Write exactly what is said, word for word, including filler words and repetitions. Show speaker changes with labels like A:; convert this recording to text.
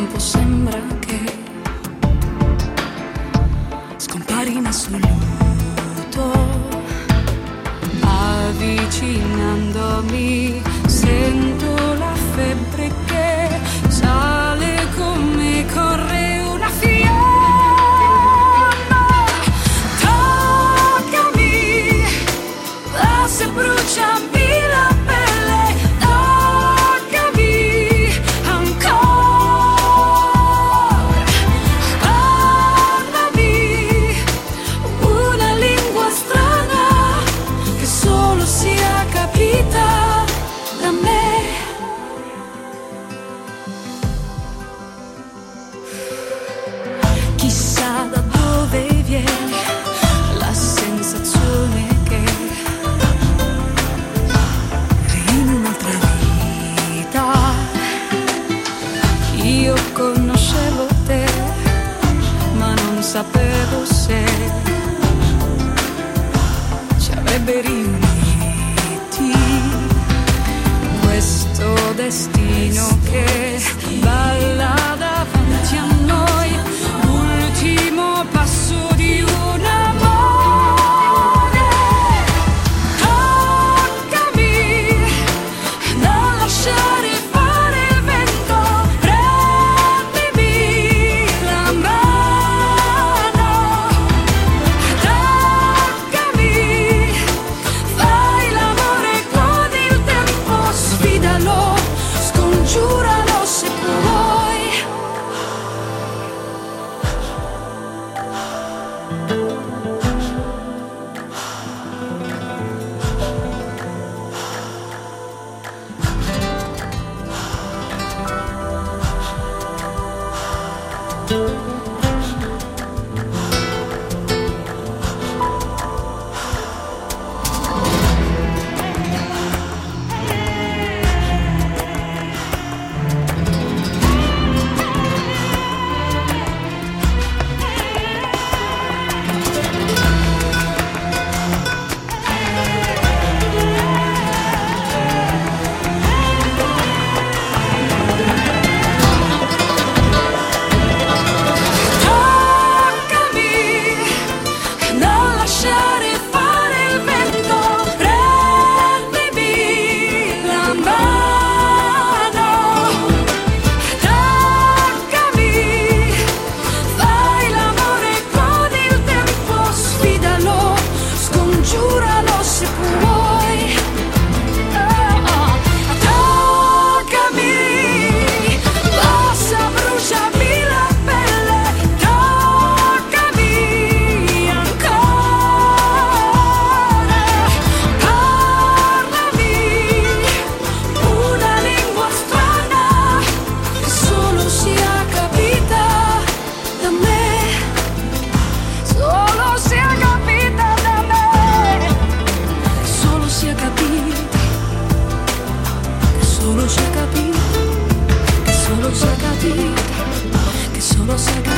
A: tempo sembra che scompari in assoluto, avvicinandomi sento la febbre che sale come corre una fiamma. Toccami, va se bruciami la pelle, toccami ancora, parlami una lingua strana che solo sia capita da me. Chissà da dove viene la sensazione che in un'altra vita io conoscevo te, ma non sapevo se ci avrebbe riuniti questo destino che balla davanti a noi, l'ultimo passo di un amore. Toccami, non lasciare fare il vento, prendimi la mano, toccami, fai l'amore con il tempo, sfidalo, scongiuralo se puoi. Solo si è capito, che solo si è capito, che solo si è capito.